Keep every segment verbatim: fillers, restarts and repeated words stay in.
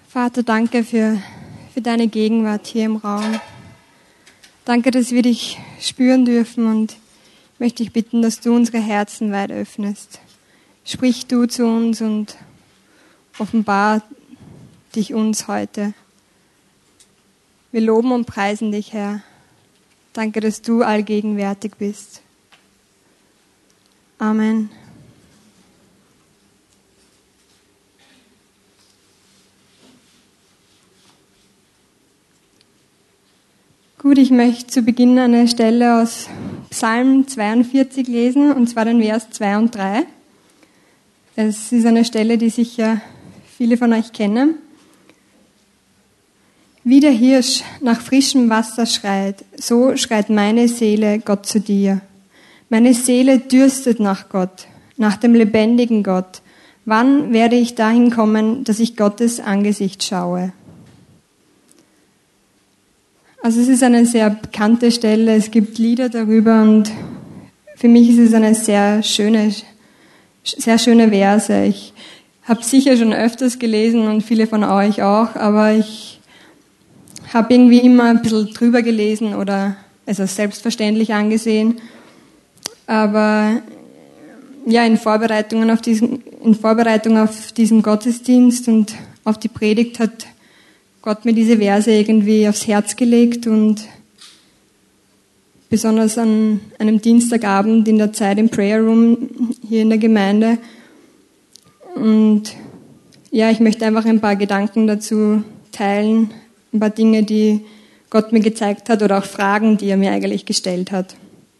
Vater, danke für, für deine Gegenwart hier im Raum. Danke, dass wir dich spüren dürfen und ich möchte dich bitten, dass du unsere Herzen weit öffnest. Sprich du zu uns und offenbar dich uns heute. Wir loben und preisen dich, Herr. Danke, dass du allgegenwärtig bist. Amen. Gut, ich möchte zu Beginn eine Stelle aus Psalm zweiundvierzig lesen, und zwar den Vers zwei und drei. Es ist eine Stelle, die sicher viele von euch kennen. Wie der Hirsch nach frischem Wasser schreit, so schreit meine Seele Gott zu dir. Meine Seele dürstet nach Gott, nach dem lebendigen Gott. Wann werde ich dahin kommen, dass ich Gottes Angesicht schaue? Also es ist eine sehr bekannte Stelle, es gibt Lieder darüber und für mich ist es eine sehr schöne, sehr schöne Verse. Ich habe sicher schon öfters gelesen und viele von euch auch, aber ich habe irgendwie immer ein bisschen drüber gelesen oder es als selbstverständlich angesehen. Aber ja, in Vorbereitungen auf diesen, in Vorbereitung auf diesen Gottesdienst und auf die Predigt hat Gott mir diese Verse irgendwie aufs Herz gelegt und besonders an einem Dienstagabend in der Zeit im Prayer Room hier in der Gemeinde. Und ja, ich möchte einfach ein paar Gedanken dazu teilen, ein paar Dinge, die Gott mir gezeigt hat oder auch Fragen, die er mir eigentlich gestellt hat.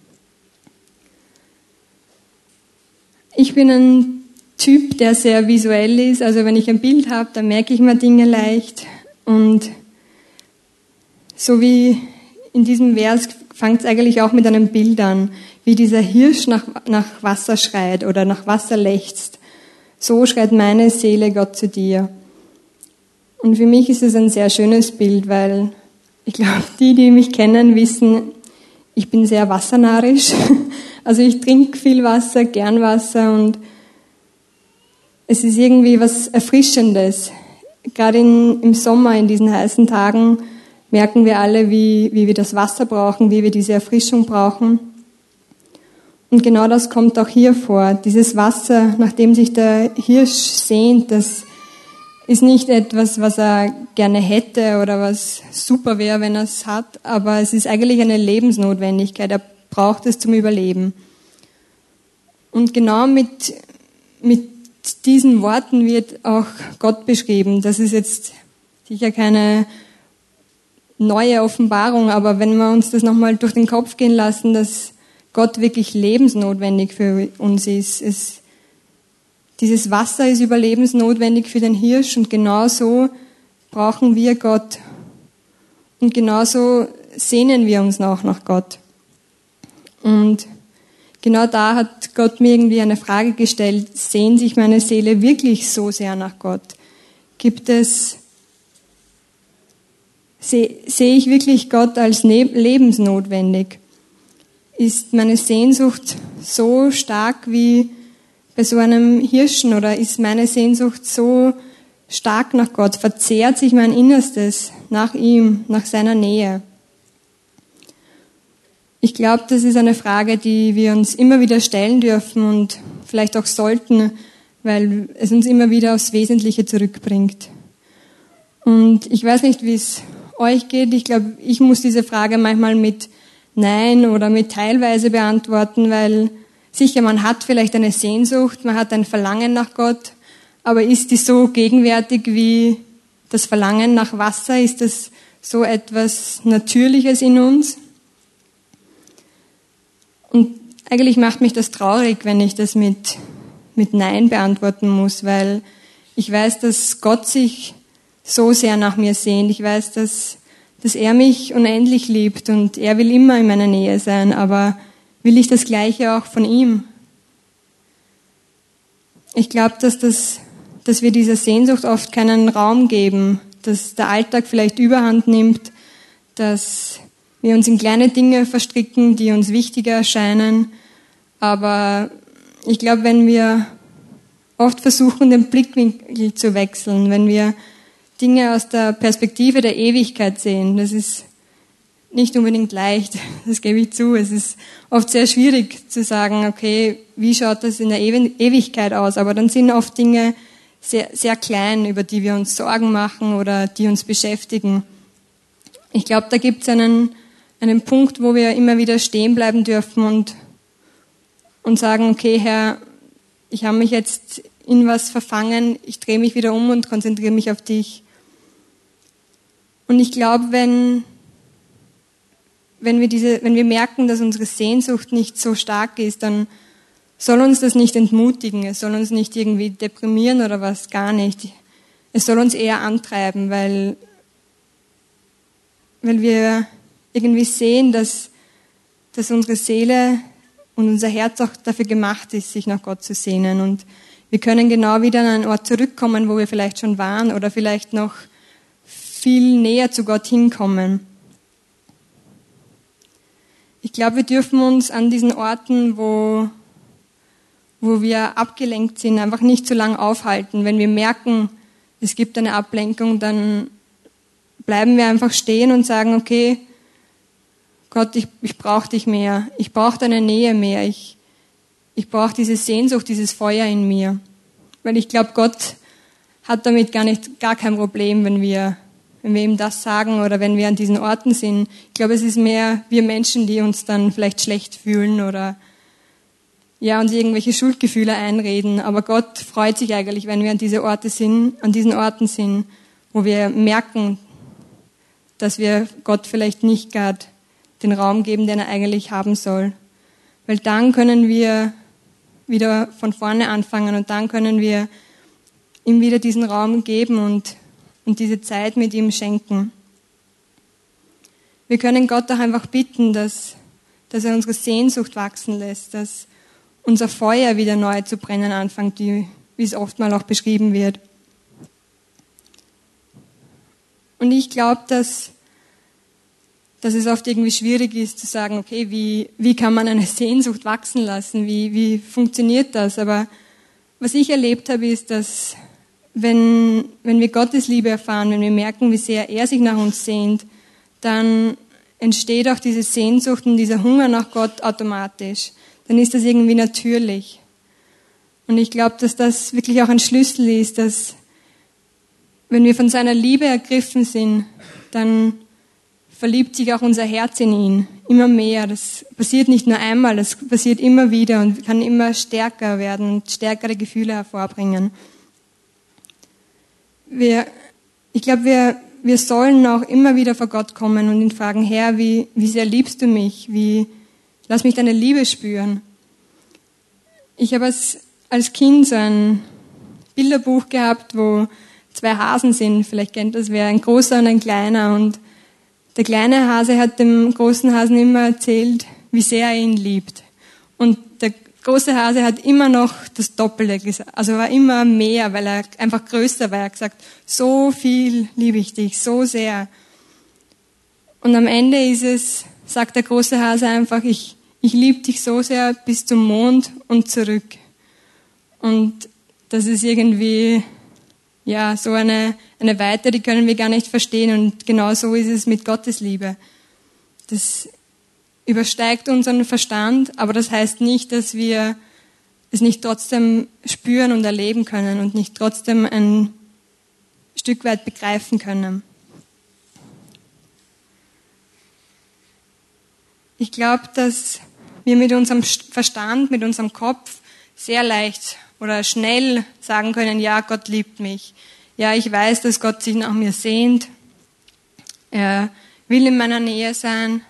Ich bin ein Typ, der sehr visuell ist, also wenn ich ein Bild habe, dann merke ich mir Dinge leicht. Und so wie in diesem Vers fängt es eigentlich auch mit einem Bild an, wie dieser Hirsch nach, nach Wasser schreit oder nach Wasser lechzt. So schreit meine Seele Gott zu dir. Und für mich ist es ein sehr schönes Bild, weil ich glaube, die, die mich kennen, wissen, ich bin sehr wassernarisch. Also ich trinke viel Wasser, gern Wasser und es ist irgendwie was Erfrischendes. Gerade in, im Sommer, in diesen heißen Tagen, merken wir alle, wie, wie wir das Wasser brauchen, wie wir diese Erfrischung brauchen. Und genau das kommt auch hier vor. Dieses Wasser, nach dem sich der Hirsch sehnt, das ist nicht etwas, was er gerne hätte oder was super wäre, wenn er es hat, aber es ist eigentlich eine Lebensnotwendigkeit. Er braucht es zum Überleben. Und genau mit, mit diesen Worten wird auch Gott beschrieben. Das ist jetzt sicher keine neue Offenbarung, aber wenn wir uns das nochmal durch den Kopf gehen lassen, dass Gott wirklich lebensnotwendig für uns ist. Es, dieses Wasser ist überlebensnotwendig für den Hirsch und genauso brauchen wir Gott. Und genauso sehnen wir uns auch nach Gott. Und genau da hat Gott mir irgendwie eine Frage gestellt, sehnt sich meine Seele wirklich so sehr nach Gott? Gibt es, sehe seh ich wirklich Gott als ne- lebensnotwendig? Ist meine Sehnsucht so stark wie bei so einem Hirschen oder ist meine Sehnsucht so stark nach Gott? Verzehrt sich mein Innerstes nach ihm, nach seiner Nähe? Ich glaube, das ist eine Frage, die wir uns immer wieder stellen dürfen und vielleicht auch sollten, weil es uns immer wieder aufs Wesentliche zurückbringt. Und ich weiß nicht, wie es euch geht. Ich glaube, ich muss diese Frage manchmal mit Nein oder mit teilweise beantworten, weil sicher, man hat vielleicht eine Sehnsucht, man hat ein Verlangen nach Gott, aber ist die so gegenwärtig wie das Verlangen nach Wasser? Ist das so etwas Natürliches in uns? Und eigentlich macht mich das traurig, wenn ich das mit, mit Nein beantworten muss, weil ich weiß, dass Gott sich so sehr nach mir sehnt. Ich weiß, dass, dass er mich unendlich liebt und er will immer in meiner Nähe sein, aber will ich das Gleiche auch von ihm? Ich glaube, dass, das, dass wir dieser Sehnsucht oft keinen Raum geben, dass der Alltag vielleicht Überhand nimmt, dass wir uns in kleine Dinge verstricken, die uns wichtiger erscheinen. Aber ich glaube, wenn wir oft versuchen, den Blickwinkel zu wechseln, wenn wir Dinge aus der Perspektive der Ewigkeit sehen. Das ist nicht unbedingt leicht, das gebe ich zu. Es ist oft sehr schwierig zu sagen, okay, wie schaut das in der Ewigkeit aus? Aber dann sind oft Dinge sehr, sehr klein, über die wir uns Sorgen machen oder die uns beschäftigen. Ich glaube, da gibt es einen, einen Punkt, wo wir immer wieder stehen bleiben dürfen und, und sagen, okay, Herr, ich habe mich jetzt in was verfangen, ich drehe mich wieder um und konzentriere mich auf dich. Und ich glaube, wenn Wenn wir, diese, wenn wir merken, dass unsere Sehnsucht nicht so stark ist, dann soll uns das nicht entmutigen, es soll uns nicht irgendwie deprimieren oder was, gar nicht. Es soll uns eher antreiben, weil, weil wir irgendwie sehen, dass, dass unsere Seele und unser Herz auch dafür gemacht ist, sich nach Gott zu sehnen. Und wir können genau wieder an einen Ort zurückkommen, wo wir vielleicht schon waren oder vielleicht noch viel näher zu Gott hinkommen. Ich glaube, wir dürfen uns an diesen Orten, wo, wo wir abgelenkt sind, einfach nicht zu lange aufhalten. Wenn wir merken, es gibt eine Ablenkung, dann bleiben wir einfach stehen und sagen, okay, Gott, ich, ich brauche dich mehr. Ich brauche deine Nähe mehr. Ich, ich brauche diese Sehnsucht, dieses Feuer in mir. Weil ich glaube, Gott hat damit gar nicht, gar kein Problem, wenn wir wenn wir ihm das sagen oder wenn wir an diesen Orten sind. Ich glaube, es ist mehr wir Menschen, die uns dann vielleicht schlecht fühlen oder ja, uns irgendwelche Schuldgefühle einreden. Aber Gott freut sich eigentlich, wenn wir an diese Orte sind, an diesen Orten sind, wo wir merken, dass wir Gott vielleicht nicht gerade den Raum geben, den er eigentlich haben soll. Weil dann können wir wieder von vorne anfangen und dann können wir ihm wieder diesen Raum geben und und diese Zeit mit ihm schenken. Wir können Gott auch einfach bitten, dass, dass er unsere Sehnsucht wachsen lässt, dass unser Feuer wieder neu zu brennen anfängt, wie, wie es oftmals auch beschrieben wird. Und ich glaube, dass, dass es oft irgendwie schwierig ist zu sagen, okay, wie, wie kann man eine Sehnsucht wachsen lassen, wie, wie funktioniert das? Aber was ich erlebt habe, ist, dass Wenn, wenn wir Gottes Liebe erfahren, wenn wir merken, wie sehr er sich nach uns sehnt, dann entsteht auch diese Sehnsucht und dieser Hunger nach Gott automatisch. Dann ist das irgendwie natürlich. Und ich glaube, dass das wirklich auch ein Schlüssel ist, dass wenn wir von seiner Liebe ergriffen sind, dann verliebt sich auch unser Herz in ihn. Immer mehr. Das passiert nicht nur einmal, das passiert immer wieder und kann immer stärker werden und stärkere Gefühle hervorbringen. Wir, ich glaube, wir, wir sollen auch immer wieder vor Gott kommen und ihn fragen, Herr, wie, wie sehr liebst du mich? Wie, lass mich deine Liebe spüren. Ich habe als, als Kind so ein Bilderbuch gehabt, wo zwei Hasen sind. Vielleicht kennt das wer, ein großer und ein kleiner. Und der kleine Hase hat dem großen Hasen immer erzählt, wie sehr er ihn liebt. Und der Der große Hase hat immer noch das Doppelte gesagt, also war immer mehr, weil er einfach größer war. Er hat gesagt, so viel liebe ich dich, so sehr. Und am Ende ist es, sagt der große Hase einfach, ich, ich liebe dich so sehr bis zum Mond und zurück. Und das ist irgendwie, ja, so eine, eine Weite, die können wir gar nicht verstehen. Und genau so ist es mit Gottes Liebe. Das übersteigt unseren Verstand, aber das heißt nicht, dass wir es nicht trotzdem spüren und erleben können und nicht trotzdem ein Stück weit begreifen können. Ich glaube, dass wir mit unserem Verstand, mit unserem Kopf sehr leicht oder schnell sagen können, ja, Gott liebt mich. Ja, ich weiß, dass Gott sich nach mir sehnt. Er will in meiner Nähe sein.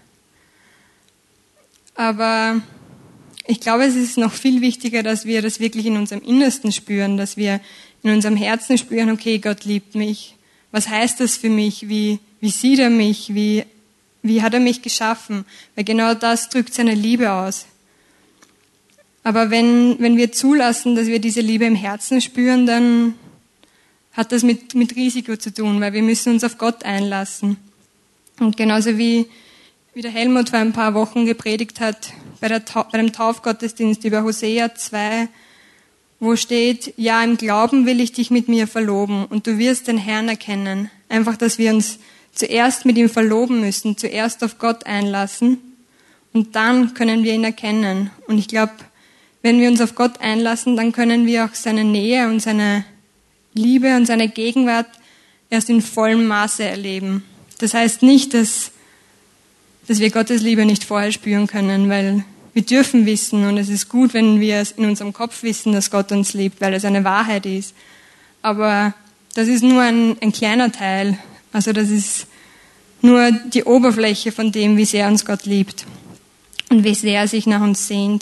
Aber ich glaube, es ist noch viel wichtiger, dass wir das wirklich in unserem Innersten spüren, dass wir in unserem Herzen spüren, okay, Gott liebt mich. Was heißt das für mich? Wie, wie sieht er mich? Wie, wie hat er mich geschaffen? Weil genau das drückt seine Liebe aus. Aber wenn, wenn wir zulassen, dass wir diese Liebe im Herzen spüren, dann hat das mit, mit Risiko zu tun, weil wir müssen uns auf Gott einlassen. Und genauso wie wie der Helmut vor ein paar Wochen gepredigt hat, bei, der, bei dem Taufgottesdienst über Hosea zwei, wo steht, ja, im Glauben will ich dich mit mir verloben und du wirst den Herrn erkennen. Einfach, dass wir uns zuerst mit ihm verloben müssen, zuerst auf Gott einlassen und dann können wir ihn erkennen. Und ich glaube, wenn wir uns auf Gott einlassen, dann können wir auch seine Nähe und seine Liebe und seine Gegenwart erst in vollem Maße erleben. Das heißt nicht, dass, dass wir Gottes Liebe nicht vorher spüren können, weil wir dürfen wissen und es ist gut, wenn wir es in unserem Kopf wissen, dass Gott uns liebt, weil es eine Wahrheit ist. Aber das ist nur ein, ein kleiner Teil. Also das ist nur die Oberfläche von dem, wie sehr uns Gott liebt und wie sehr er sich nach uns sehnt.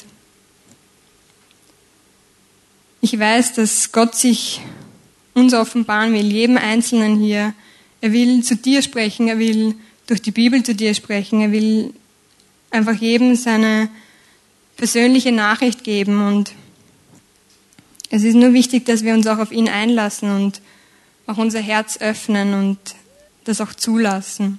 Ich weiß, dass Gott sich uns offenbaren will, jedem Einzelnen hier. Er will zu dir sprechen, er will durch die Bibel zu dir sprechen, er will einfach jedem seine persönliche Nachricht geben und es ist nur wichtig, dass wir uns auch auf ihn einlassen und auch unser Herz öffnen und das auch zulassen.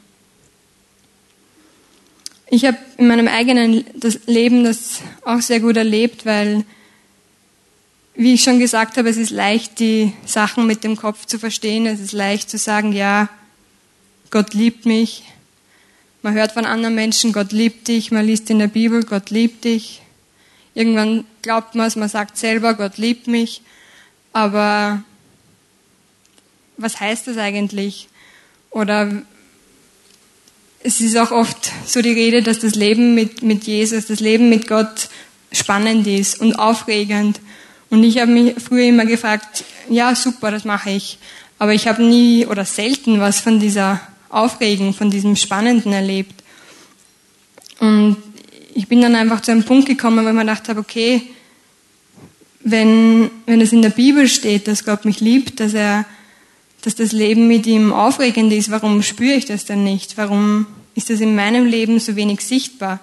Ich habe in meinem eigenen Leben das auch sehr gut erlebt, weil, wie ich schon gesagt habe, es ist leicht, die Sachen mit dem Kopf zu verstehen. Es ist leicht zu sagen, ja, Gott liebt mich. Man hört von anderen Menschen, Gott liebt dich. Man liest in der Bibel, Gott liebt dich. Irgendwann glaubt man es, man sagt selber, Gott liebt mich. Aber was heißt das eigentlich? Oder es ist auch oft so die Rede, dass das Leben mit, mit Jesus, das Leben mit Gott spannend ist und aufregend. Und ich habe mich früher immer gefragt, ja super, das mache ich. Aber ich habe nie oder selten was von dieser Aufregung, von diesem Spannenden erlebt. Und ich bin dann einfach zu einem Punkt gekommen, wo ich mir gedacht habe, okay, wenn, wenn es in der Bibel steht, dass Gott mich liebt, dass er, dass das Leben mit ihm aufregend ist, warum spüre ich das denn nicht? Warum ist das in meinem Leben so wenig sichtbar?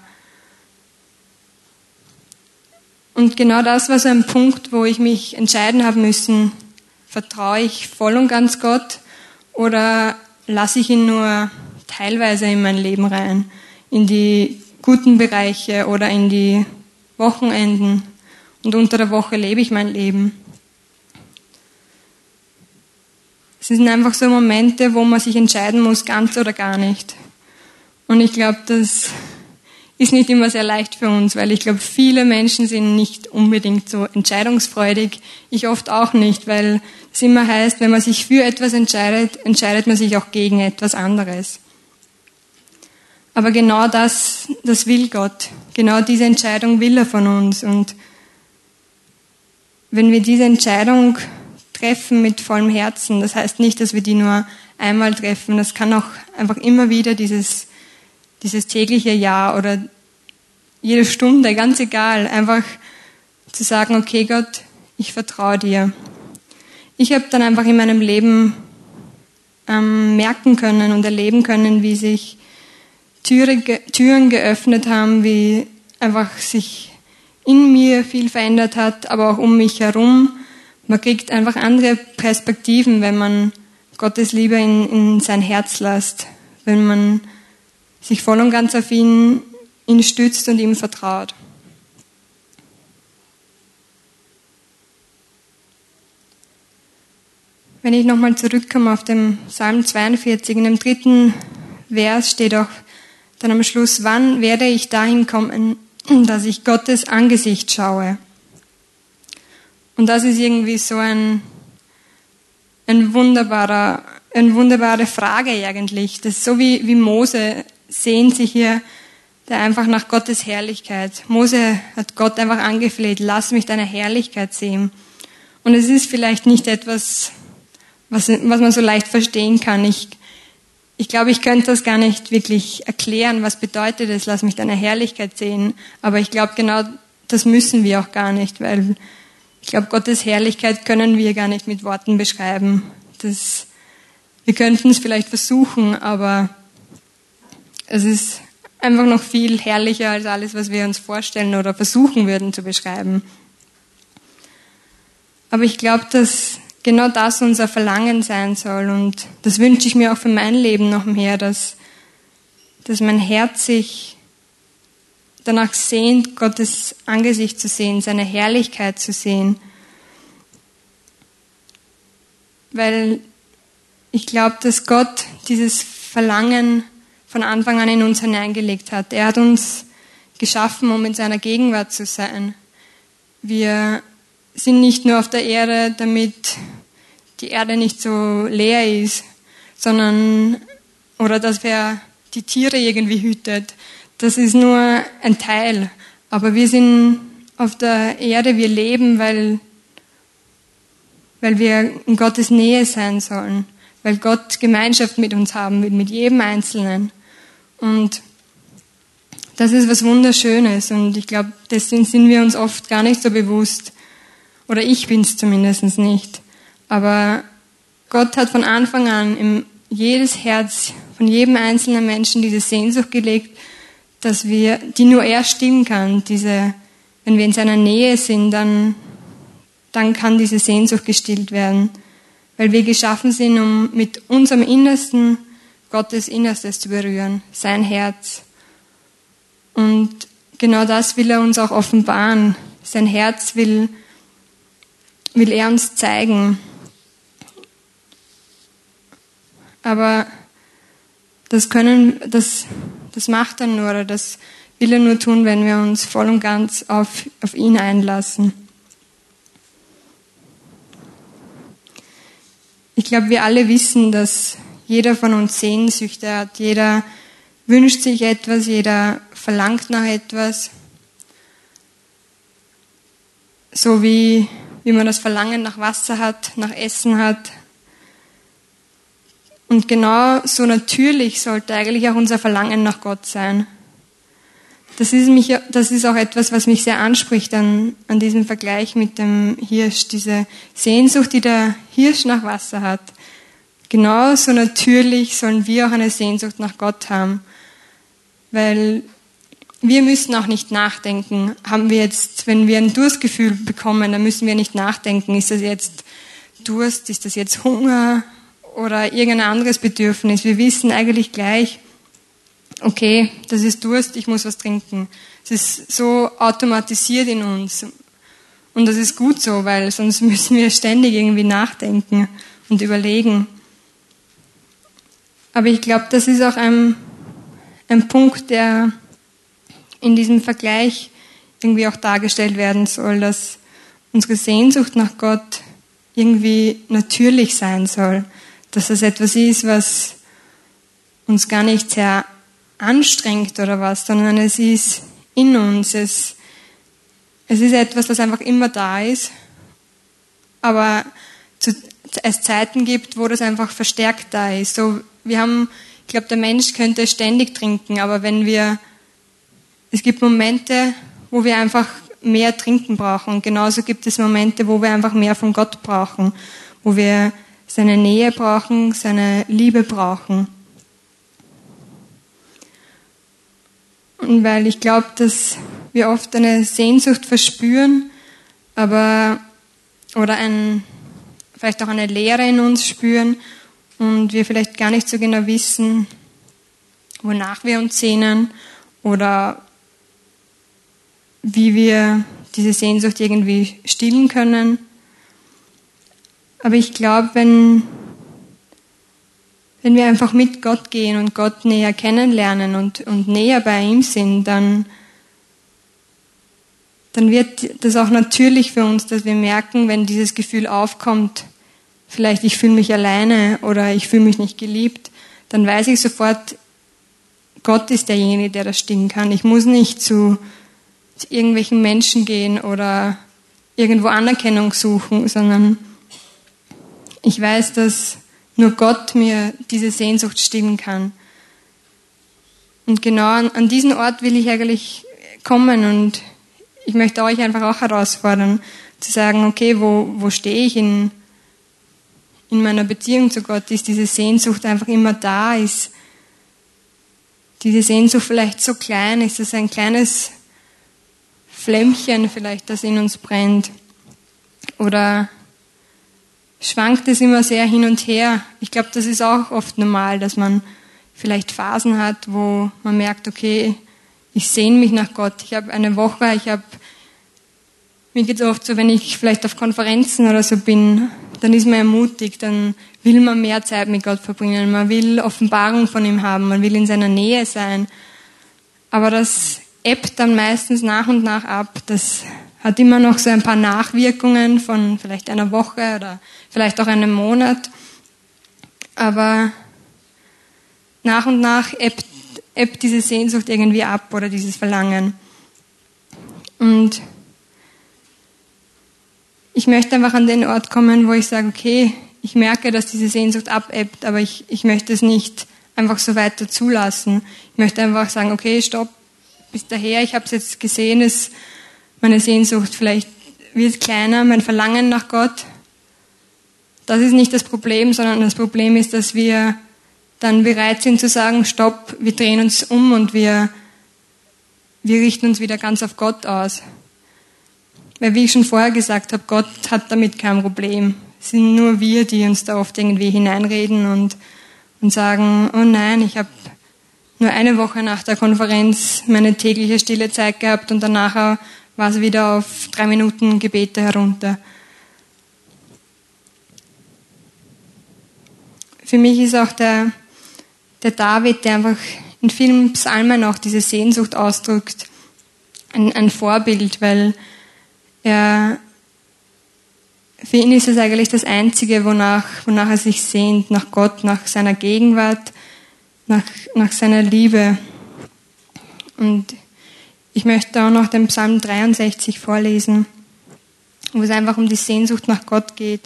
Und genau das war so ein Punkt, wo ich mich entscheiden habe müssen, vertraue ich voll und ganz Gott oder lasse ich ihn nur teilweise in mein Leben rein, in die guten Bereiche oder in die Wochenenden und unter der Woche lebe ich mein Leben. Es sind einfach so Momente, wo man sich entscheiden muss, ganz oder gar nicht. Und ich glaube, das ist nicht immer sehr leicht für uns, weil ich glaube, viele Menschen sind nicht unbedingt so entscheidungsfreudig. Ich oft auch nicht, weil es immer heißt, wenn man sich für etwas entscheidet, entscheidet man sich auch gegen etwas anderes. Aber genau das, das will Gott. Genau diese Entscheidung will er von uns. Und wenn wir diese Entscheidung treffen mit vollem Herzen, das heißt nicht, dass wir die nur einmal treffen, das kann auch einfach immer wieder dieses, dieses tägliche Ja oder jede Stunde, ganz egal, einfach zu sagen, okay Gott, ich vertraue dir. Ich habe dann einfach in meinem Leben ähm, merken können und erleben können, wie sich Türe, Türen geöffnet haben, wie einfach sich in mir viel verändert hat, aber auch um mich herum. Man kriegt einfach andere Perspektiven, wenn man Gottes Liebe in, in sein Herz lässt, wenn man sich voll und ganz auf ihn, ihn stützt und ihm vertraut. Wenn ich nochmal zurückkomme auf den Psalm zweiundvierzig, in dem dritten Vers steht auch dann am Schluss, wann werde ich dahin kommen, dass ich Gottes Angesicht schaue? Und das ist irgendwie so ein, ein wunderbarer, eine wunderbare Frage eigentlich. Das ist so wie, wie Mose sehnt sich hier, der einfach nach Gottes Herrlichkeit. Mose hat Gott einfach angefleht, lass mich deine Herrlichkeit sehen. Und es ist vielleicht nicht etwas, was, was man so leicht verstehen kann. Ich, ich glaube, ich könnte das gar nicht wirklich erklären, was bedeutet es, lass mich deine Herrlichkeit sehen. Aber ich glaube, genau das müssen wir auch gar nicht, weil ich glaube, Gottes Herrlichkeit können wir gar nicht mit Worten beschreiben. Das, wir könnten es vielleicht versuchen, aber es ist einfach noch viel herrlicher als alles, was wir uns vorstellen oder versuchen würden zu beschreiben. Aber ich glaube, dass genau das unser Verlangen sein soll und das wünsche ich mir auch für mein Leben noch mehr, dass, dass mein Herz sich danach sehnt, Gottes Angesicht zu sehen, seine Herrlichkeit zu sehen. weil ich glaube, dass Gott dieses Verlangen von Anfang an in uns hineingelegt hat. Er hat uns geschaffen, um in seiner Gegenwart zu sein. Wir sind nicht nur auf der Erde, damit die Erde nicht so leer ist, sondern, oder dass wer die Tiere irgendwie hütet. Das ist nur ein Teil. Aber wir sind auf der Erde, wir leben, weil, weil wir in Gottes Nähe sein sollen. Weil Gott Gemeinschaft mit uns haben will, mit jedem Einzelnen. Und das ist was Wunderschönes. Und ich glaube, deswegen sind wir uns oft gar nicht so bewusst. Oder ich bin es zumindest nicht. Aber Gott hat von Anfang an in jedes Herz von jedem einzelnen Menschen diese Sehnsucht gelegt, dass wir, die nur er stillen kann. Diese, wenn wir in seiner Nähe sind, dann, dann kann diese Sehnsucht gestillt werden. Weil wir geschaffen sind, um mit unserem Innersten Gottes Innerstes zu berühren, sein Herz. Und genau das will er uns auch offenbaren. Sein Herz will, will er uns zeigen. Aber das können, das, das macht er nur, oder das will er nur tun, wenn wir uns voll und ganz auf, auf ihn einlassen. Ich glaube, wir alle wissen, dass jeder von uns Sehnsüchte hat. Jeder wünscht sich etwas, jeder verlangt nach etwas. So wie, wie man das Verlangen nach Wasser hat, nach Essen hat. Und genau so natürlich sollte eigentlich auch unser Verlangen nach Gott sein. Das ist, mich, das ist auch etwas, was mich sehr anspricht an, an diesem Vergleich mit dem Hirsch. Diese Sehnsucht, die der Hirsch nach Wasser hat. Genauso natürlich sollen wir auch eine Sehnsucht nach Gott haben. Weil wir müssen auch nicht nachdenken. Haben wir jetzt, wenn wir ein Durstgefühl bekommen, dann müssen wir nicht nachdenken. Ist das jetzt Durst? Ist das jetzt Hunger? Oder irgendein anderes Bedürfnis? Wir wissen eigentlich gleich, okay, das ist Durst, ich muss was trinken. Es ist so automatisiert in uns. Und das ist gut so, weil sonst müssen wir ständig irgendwie nachdenken und überlegen. Aber ich glaube, das ist auch ein, ein Punkt, der in diesem Vergleich irgendwie auch dargestellt werden soll, dass unsere Sehnsucht nach Gott irgendwie natürlich sein soll. Dass das etwas ist, was uns gar nicht sehr anstrengt oder was, sondern es ist in uns. Es, es ist etwas, das einfach immer da ist, aber zu, es Zeiten gibt, wo das einfach verstärkt da ist. So, wir haben, ich glaube, der Mensch könnte ständig trinken, aber wenn wir, es gibt Momente, wo wir einfach mehr trinken brauchen. Und genauso gibt es Momente, wo wir einfach mehr von Gott brauchen, wo wir seine Nähe brauchen, seine Liebe brauchen. Und weil ich glaube, dass wir oft eine Sehnsucht verspüren, aber oder ein, vielleicht auch eine Leere in uns spüren und wir vielleicht gar nicht so genau wissen, wonach wir uns sehnen oder wie wir diese Sehnsucht irgendwie stillen können. Aber ich glaube, wenn, wenn wir einfach mit Gott gehen und Gott näher kennenlernen und, und näher bei ihm sind, dann, dann wird das auch natürlich für uns, dass wir merken, wenn dieses Gefühl aufkommt, vielleicht ich fühle mich alleine oder ich fühle mich nicht geliebt, dann weiß ich sofort, Gott ist derjenige, der das stillen kann. Ich muss nicht zu, zu irgendwelchen Menschen gehen oder irgendwo Anerkennung suchen, sondern ich weiß, dass nur Gott mir diese Sehnsucht stillen kann. Und genau an, an diesen Ort will ich eigentlich kommen und ich möchte euch einfach auch herausfordern, zu sagen, okay, wo, wo stehe ich in, in meiner Beziehung zu Gott? Ist diese Sehnsucht einfach immer da? Ist diese Sehnsucht vielleicht so klein? Ist es ein kleines Flämmchen vielleicht, das in uns brennt? Oder schwankt es immer sehr hin und her? Ich glaube, das ist auch oft normal, dass man vielleicht Phasen hat, wo man merkt, okay, ich sehne mich nach Gott. Ich habe eine Woche, ich habe mir geht es oft so, wenn ich vielleicht auf Konferenzen oder so bin, dann ist man ermutigt, dann will man mehr Zeit mit Gott verbringen, man will Offenbarung von ihm haben, man will in seiner Nähe sein. Aber das ebbt dann meistens nach und nach ab. Das hat immer noch so ein paar Nachwirkungen von vielleicht einer Woche oder vielleicht auch einem Monat. Aber nach und nach ebbt, ebbt diese Sehnsucht irgendwie ab oder dieses Verlangen. Und ich möchte einfach an den Ort kommen, wo ich sage, okay, ich merke, dass diese Sehnsucht abebbt, aber ich, ich möchte es nicht einfach so weiter zulassen. Ich möchte einfach sagen, okay, stopp, bis daher, ich habe es jetzt gesehen, ist meine Sehnsucht vielleicht wird kleiner, mein Verlangen nach Gott. Das ist nicht das Problem, sondern das Problem ist, dass wir dann bereit sind zu sagen, stopp, wir drehen uns um und wir, wir richten uns wieder ganz auf Gott aus. Weil wie ich schon vorher gesagt habe, Gott hat damit kein Problem. Es sind nur wir, die uns da oft irgendwie hineinreden und, und sagen, oh nein, ich habe nur eine Woche nach der Konferenz meine tägliche stille Zeit gehabt und danach war es wieder auf drei Minuten Gebete herunter. Für mich ist auch der, der David, der einfach in vielen Psalmen auch diese Sehnsucht ausdrückt, ein, ein Vorbild, weil er, für ihn ist es eigentlich das Einzige, wonach, wonach er sich sehnt, nach Gott, nach seiner Gegenwart, nach, nach seiner Liebe. Und ich möchte auch noch den Psalm dreiundsechzig vorlesen, wo es einfach um die Sehnsucht nach Gott geht.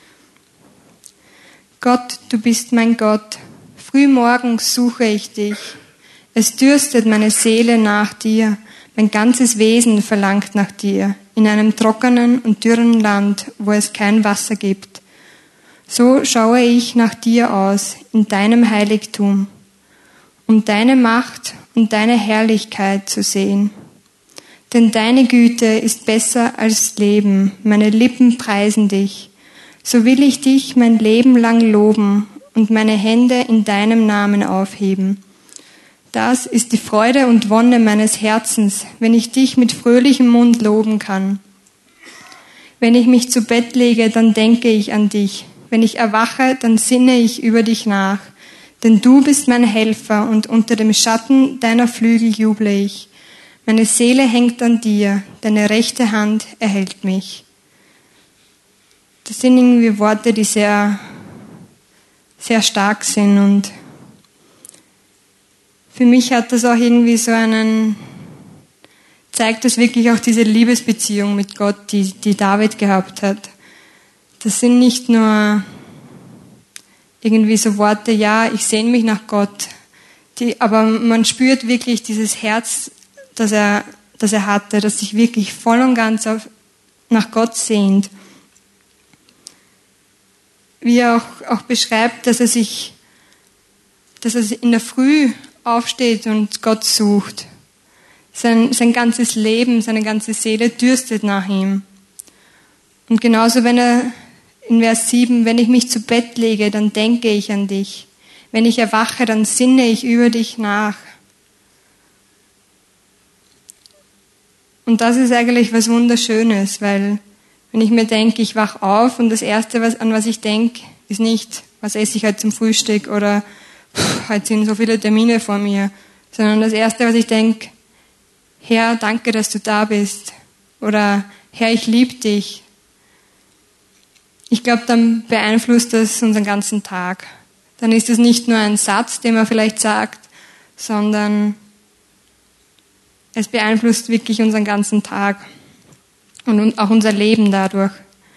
Gott, du bist mein Gott, frühmorgens suche ich dich. Es dürstet meine Seele nach dir, mein ganzes Wesen verlangt nach dir, in einem trockenen und dürren Land, wo es kein Wasser gibt. So schaue ich nach dir aus, in deinem Heiligtum, um deine Macht und deine Herrlichkeit zu sehen. Denn deine Güte ist besser als Leben, meine Lippen preisen dich. So will ich dich mein Leben lang loben und meine Hände in deinem Namen aufheben. Das ist die Freude und Wonne meines Herzens, wenn ich dich mit fröhlichem Mund loben kann. Wenn ich mich zu Bett lege, dann denke ich an dich. Wenn ich erwache, dann sinne ich über dich nach. Denn du bist mein Helfer und unter dem Schatten deiner Flügel juble ich. Meine Seele hängt an dir, deine rechte Hand erhält mich. Das sind irgendwie Worte, die sehr, sehr stark sind und für mich hat das auch irgendwie so einen, zeigt das wirklich auch diese Liebesbeziehung mit Gott, die, die David gehabt hat. Das sind nicht nur irgendwie so Worte, ja, ich sehne mich nach Gott, die, aber man spürt wirklich dieses Herz, das er, das er hatte, das sich wirklich voll und ganz auf, nach Gott sehnt. Wie er auch, auch beschreibt, dass er sich, dass er in der Früh aufsteht und Gott sucht. Sein, sein ganzes Leben, seine ganze Seele dürstet nach ihm. Und genauso, wenn er in Vers sieben, wenn ich mich zu Bett lege, dann denke ich an dich. Wenn ich erwache, dann sinne ich über dich nach. Und das ist eigentlich was Wunderschönes, weil wenn ich mir denke, ich wach auf und das Erste, was, an was ich denke, ist nicht, was esse ich heute zum Frühstück oder pff, heute sind so viele Termine vor mir, sondern das Erste, was ich denke, Herr, danke, dass du da bist oder Herr, ich liebe dich. Ich glaube, dann beeinflusst das unseren ganzen Tag. Dann ist es nicht nur ein Satz, den man vielleicht sagt, sondern es beeinflusst wirklich unseren ganzen Tag und auch unser Leben dadurch.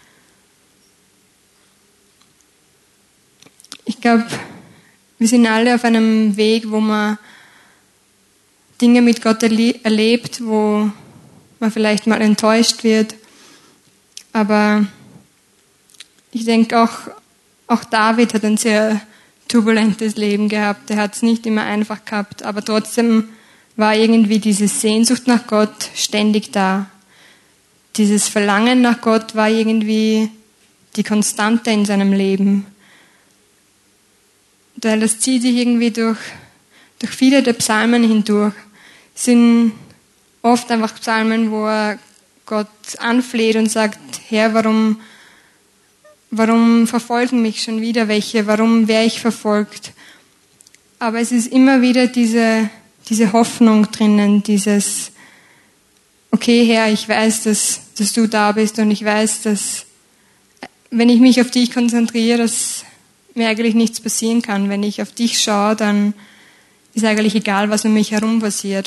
Ich glaube, wir sind alle auf einem Weg, wo man Dinge mit Gott erlebt, wo man vielleicht mal enttäuscht wird. Aber ich denke auch, auch David hat ein sehr turbulentes Leben gehabt. Er hat es nicht immer einfach gehabt, aber trotzdem war irgendwie diese Sehnsucht nach Gott ständig da. Dieses Verlangen nach Gott war irgendwie die Konstante in seinem Leben. Weil das zieht sich irgendwie durch, durch viele der Psalmen hindurch. Es sind oft einfach Psalmen, wo er Gott anfleht und sagt, Herr, warum, warum verfolgen mich schon wieder welche? Warum werde ich verfolgt? Aber es ist immer wieder diese, diese Hoffnung drinnen, dieses, okay, Herr, ich weiß, dass, dass du da bist und ich weiß, dass, wenn ich mich auf dich konzentriere, dass mir eigentlich nichts passieren kann. Wenn ich auf dich schaue, dann ist eigentlich egal, was um mich herum passiert.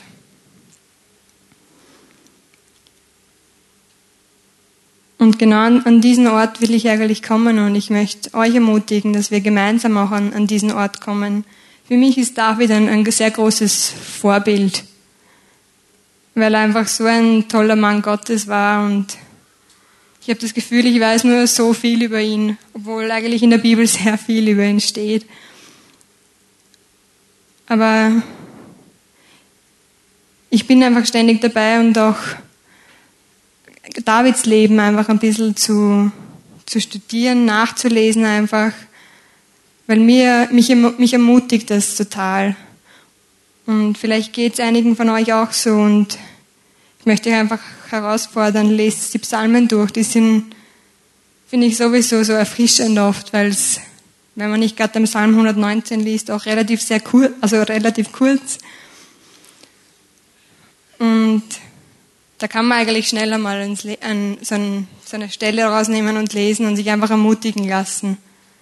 Und genau an, an diesen Ort will ich eigentlich kommen und ich möchte euch ermutigen, dass wir gemeinsam auch an, an diesen Ort kommen. Für mich ist David ein, ein sehr großes Vorbild, weil er einfach so ein toller Mann Gottes war und ich habe das Gefühl, ich weiß nur so viel über ihn, obwohl eigentlich in der Bibel sehr viel über ihn steht. Aber ich bin einfach ständig dabei und auch Davids Leben einfach ein bisschen zu, zu studieren, nachzulesen einfach, weil mir, mich, mich ermutigt das total. Und vielleicht geht es einigen von euch auch so und ich möchte euch einfach herausfordern, lest die Psalmen durch, die sind, finde ich sowieso so erfrischend oft, weil es, wenn man nicht gerade den Psalm hundertneunzehn liest, auch relativ sehr kurz, also relativ kurz. Und da kann man eigentlich schneller mal ein, so, ein, so eine Stelle rausnehmen und lesen und sich einfach ermutigen lassen.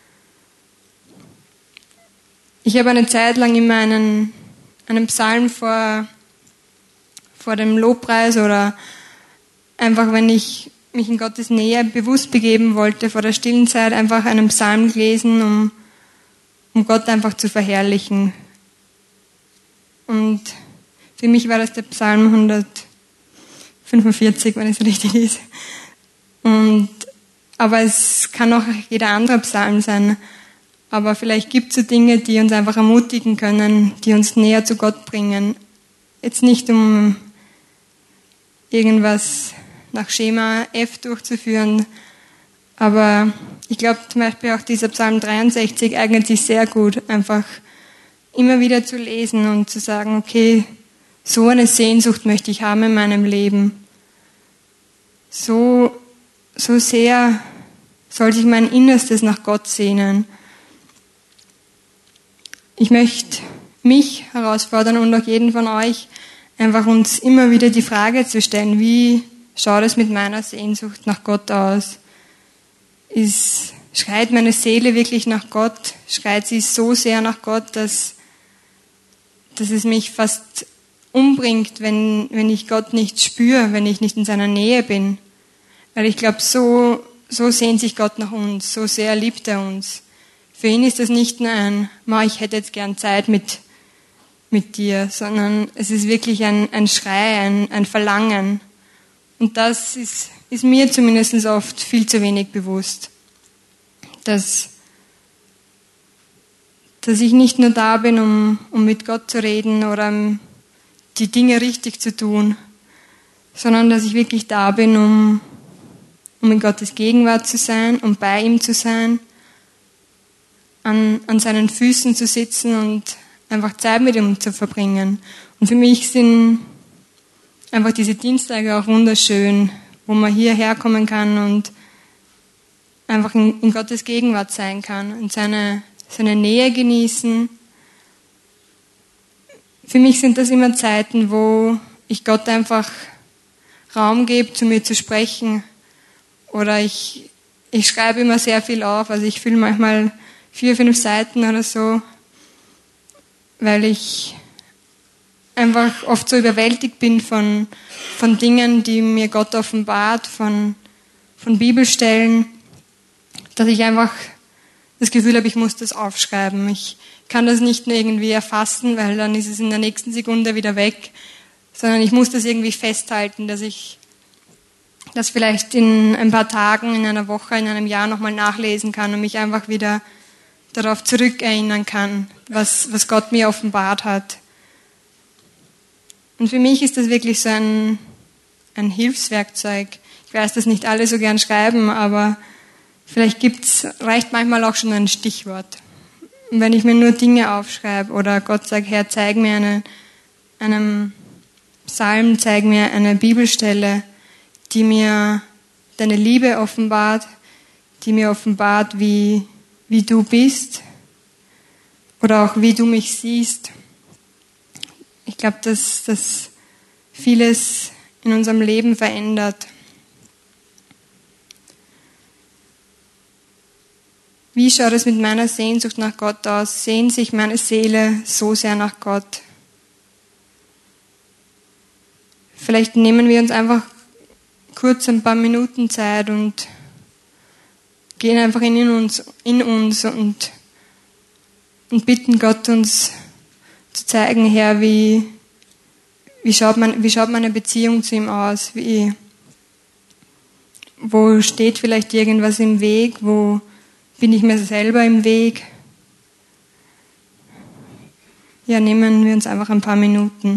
Ich habe eine Zeit lang immer einen, einen Psalm vor, vor dem Lobpreis oder einfach, wenn ich mich in Gottes Nähe bewusst begeben wollte, vor der stillen Zeit einfach einen Psalm gelesen, um, um Gott einfach zu verherrlichen. Und für mich war das der Psalm hundertfünfundvierzig, wenn es richtig ist. Und, aber es kann auch jeder andere Psalm sein. Aber vielleicht gibt es so Dinge, die uns einfach ermutigen können, die uns näher zu Gott bringen. Jetzt nicht um irgendwas nach Schema F durchzuführen, aber ich glaube zum Beispiel auch dieser Psalm dreiundsechzig eignet sich sehr gut, einfach immer wieder zu lesen und zu sagen, okay, so eine Sehnsucht möchte ich haben in meinem Leben. So, so sehr soll sich mein Innerstes nach Gott sehnen. Ich möchte mich herausfordern und auch jeden von euch, einfach uns immer wieder die Frage zu stellen, wie schaut es mit meiner Sehnsucht nach Gott aus? Ist, schreit meine Seele wirklich nach Gott? Schreit sie so sehr nach Gott, dass, dass es mich fast umbringt, wenn, wenn ich Gott nicht spüre, wenn ich nicht in seiner Nähe bin? Weil ich glaube, so, so sehnt sich Gott nach uns, so sehr liebt er uns. Für ihn ist das nicht nur ein, Ma, ich hätte jetzt gern Zeit mit, mit dir, sondern es ist wirklich ein, ein Schrei, ein, ein Verlangen. Und das ist, ist mir zumindest oft viel zu wenig bewusst, dass, dass ich nicht nur da bin, um, um mit Gott zu reden oder um die Dinge richtig zu tun, sondern dass ich wirklich da bin, um, um in Gottes Gegenwart zu sein, um bei ihm zu sein, an, an seinen Füßen zu sitzen und einfach Zeit mit ihm zu verbringen. Und für mich sind einfach diese Dienstage auch wunderschön, wo man hierher kommen kann und einfach in, in Gottes Gegenwart sein kann und seine, seine Nähe genießen. Für mich sind das immer Zeiten, wo ich Gott einfach Raum gebe, zu mir zu sprechen. Oder ich, ich schreibe immer sehr viel auf, also ich fülle manchmal vier, fünf Seiten oder so, weil ich einfach oft so überwältigt bin von, von Dingen, die mir Gott offenbart, von, von Bibelstellen, dass ich einfach das Gefühl habe, ich muss das aufschreiben. Ich kann das nicht nur irgendwie erfassen, weil dann ist es in der nächsten Sekunde wieder weg, sondern ich muss das irgendwie festhalten, dass ich das vielleicht in ein paar Tagen, in einer Woche, in einem Jahr nochmal nachlesen kann und mich einfach wieder darauf zurückerinnern kann, was, was Gott mir offenbart hat. Und für mich ist das wirklich so ein, ein Hilfswerkzeug. Ich weiß, dass nicht alle so gern schreiben, aber vielleicht gibt's, reicht manchmal auch schon ein Stichwort. Und wenn ich mir nur Dinge aufschreibe oder Gott sagt, Herr, zeig mir eine, einen Psalm, zeig mir eine Bibelstelle, die mir deine Liebe offenbart, die mir offenbart, wie, wie du bist oder auch wie du mich siehst. Ich glaube, dass das vieles in unserem Leben verändert. Wie schaut es mit meiner Sehnsucht nach Gott aus? Sehnt sich meine Seele so sehr nach Gott? Vielleicht nehmen wir uns einfach kurz ein paar Minuten Zeit und gehen einfach in uns, in uns und, und bitten Gott, uns zu zeigen, Herr, wie, wie, schaut mein, wie schaut meine Beziehung zu ihm aus? Wie, wo steht vielleicht irgendwas im Weg? Wo bin ich mir selber im Weg? Ja, nehmen wir uns einfach ein paar Minuten.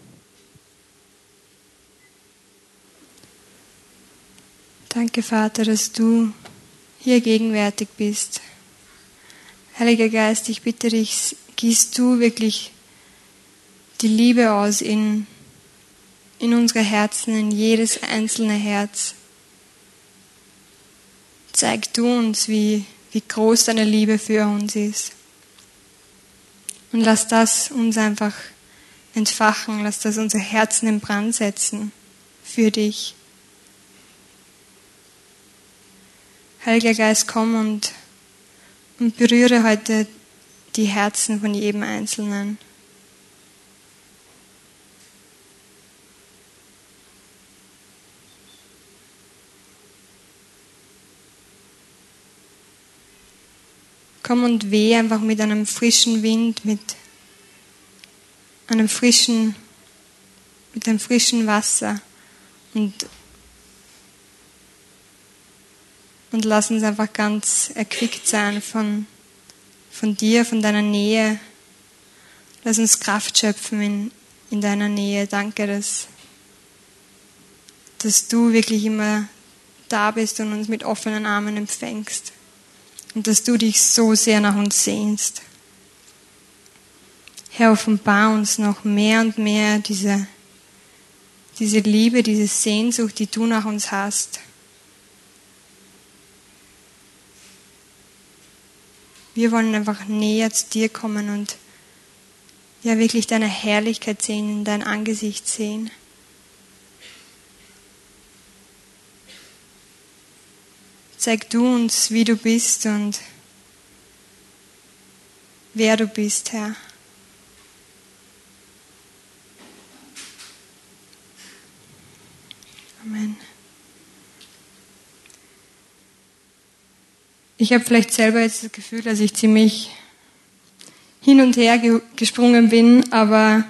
Danke, Vater, dass du hier gegenwärtig bist. Heiliger Geist, ich bitte dich, gießt du wirklich die Liebe aus in, in unsere Herzen, in jedes einzelne Herz. Zeig du uns, wie, wie groß deine Liebe für uns ist. Und lass das uns einfach entfachen, lass das unsere Herzen in Brand setzen für dich. Heiliger Geist, komm und, und berühre heute die Herzen von jedem Einzelnen. Komm und weh einfach mit einem frischen Wind, mit einem frischen, mit einem frischen Wasser und, und lass uns einfach ganz erquickt sein von, von dir, von deiner Nähe. Lass uns Kraft schöpfen in, in deiner Nähe. Danke, dass, dass du wirklich immer da bist und uns mit offenen Armen empfängst. Und dass du dich so sehr nach uns sehnst. Herr, offenbar uns noch mehr und mehr diese, diese Liebe, diese Sehnsucht, die du nach uns hast. Wir wollen einfach näher zu dir kommen und ja wirklich deine Herrlichkeit sehen, in dein Angesicht sehen. Zeig du uns, wie du bist und wer du bist, Herr. Amen. Ich habe vielleicht selber jetzt das Gefühl, dass ich ziemlich hin und her ge- gesprungen bin, aber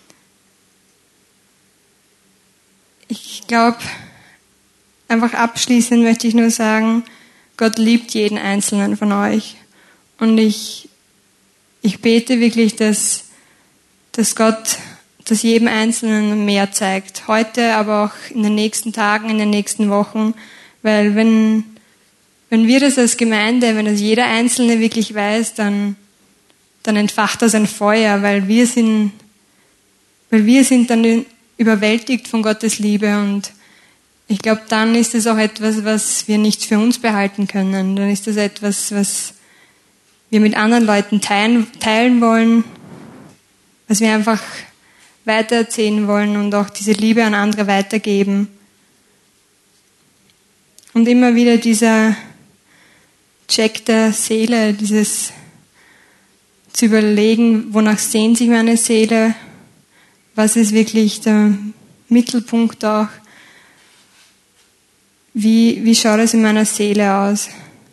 ich glaube, einfach abschließend möchte ich nur sagen, Gott liebt jeden Einzelnen von euch. Und ich, ich bete wirklich, dass, dass Gott das jedem Einzelnen mehr zeigt. Heute, aber auch in den nächsten Tagen, in den nächsten Wochen. Weil wenn, wenn wir das als Gemeinde, wenn das jeder Einzelne wirklich weiß, dann, dann entfacht das ein Feuer, weil wir sind, weil wir sind dann überwältigt von Gottes Liebe und ich glaube, dann ist es auch etwas, was wir nicht für uns behalten können. Dann ist das etwas, was wir mit anderen Leuten teilen, teilen wollen, was wir einfach weitererzählen wollen und auch diese Liebe an andere weitergeben. Und immer wieder dieser Check der Seele, dieses zu überlegen, wonach sehnt sich meine Seele, was ist wirklich der Mittelpunkt auch. Wie, wie schaut es in meiner Seele aus?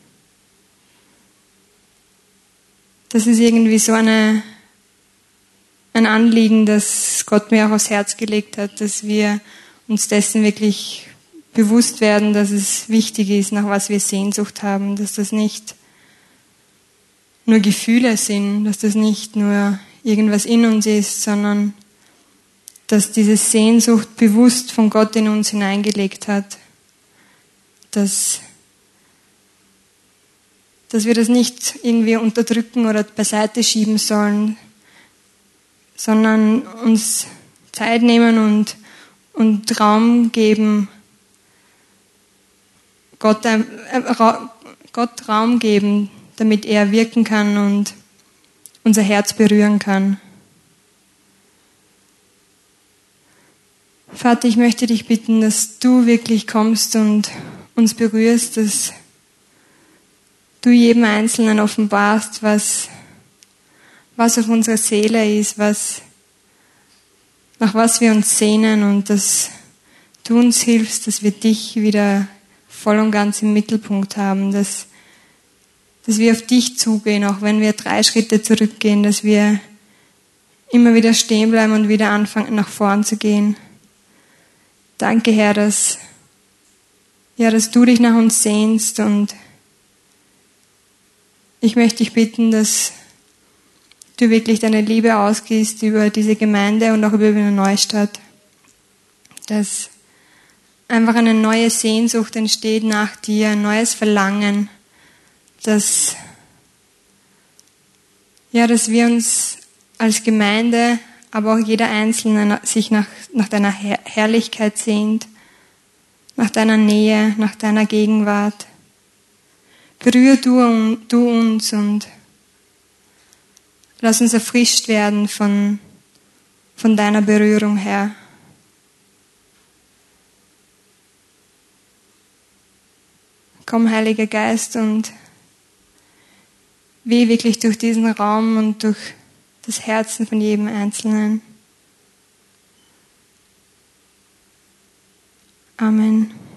Das ist irgendwie so eine, ein Anliegen, das Gott mir auch aufs Herz gelegt hat, dass wir uns dessen wirklich bewusst werden, dass es wichtig ist, nach was wir Sehnsucht haben, dass das nicht nur Gefühle sind, dass das nicht nur irgendwas in uns ist, sondern dass diese Sehnsucht bewusst von Gott in uns hineingelegt hat. Dass, dass wir das nicht irgendwie unterdrücken oder beiseite schieben sollen, sondern uns Zeit nehmen und, und Raum geben, Gott, äh, Gott Raum geben, damit er wirken kann und unser Herz berühren kann. Vater, ich möchte dich bitten, dass du wirklich kommst und uns berührst, dass du jedem Einzelnen offenbarst, was, was auf unserer Seele ist, was, nach was wir uns sehnen, und dass du uns hilfst, dass wir dich wieder voll und ganz im Mittelpunkt haben, dass, dass wir auf dich zugehen, auch wenn wir drei Schritte zurückgehen, dass wir immer wieder stehen bleiben und wieder anfangen, nach vorn zu gehen. Danke, Herr, dass, ja, dass du dich nach uns sehnst, und ich möchte dich bitten, dass du wirklich deine Liebe ausgießt über diese Gemeinde und auch über die Neustadt, dass einfach eine neue Sehnsucht entsteht nach dir, ein neues Verlangen, dass, ja, dass wir uns als Gemeinde, aber auch jeder Einzelne sich nach, nach deiner Herr- Herrlichkeit sehnt, nach deiner Nähe, nach deiner Gegenwart. Berühre du, du uns und lass uns erfrischt werden von, von deiner Berührung, Herr. Komm, Heiliger Geist, und weh wirklich durch diesen Raum und durch das Herzen von jedem Einzelnen. Amen.